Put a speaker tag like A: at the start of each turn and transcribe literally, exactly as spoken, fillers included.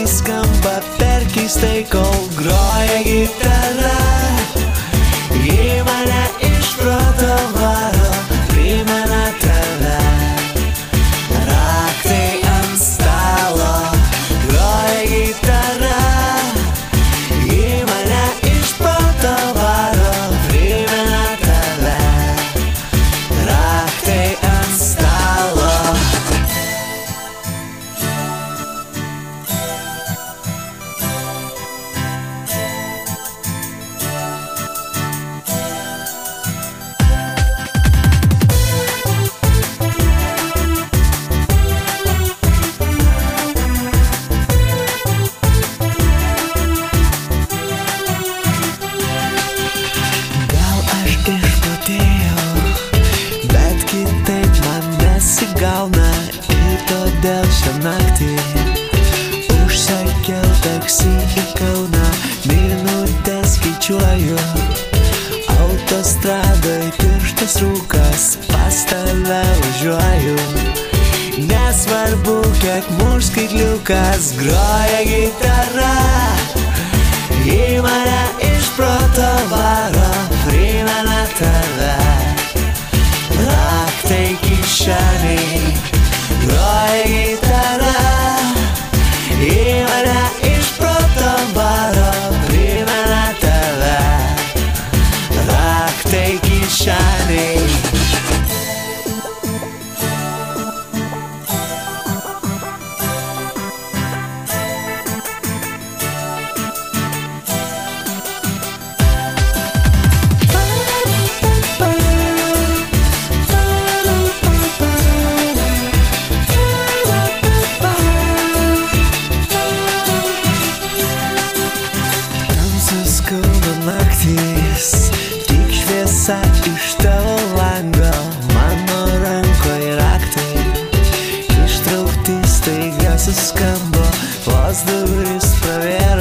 A: skamba per keistai, kol groja gitara. Ji mane iš proto varo, primena tave. Raktai ant stalo, groja gitara. Ji mane iš proto varo, primena tave. Raktai ant stalo. Bet kitaip man nesigauna ir todėl šią naktį užsakiau taksi į Kauną. Minutės skaičiuoju, autostradoj tirštas rūkas, pas tave važiuoju. Nesvarbu, kiek muš skaitliukas, groja gitara. Ji mane iš proto varo, primena tave. Raktai kišeniai, groja gitara. Ji mane iš proto varo, primena tave. Raktai kišeniai. Skauda naktys, tik šviesa iš tavo lango. Mano rankoje raktai ištraukti, staiga suskambo, vos duris pravėrė.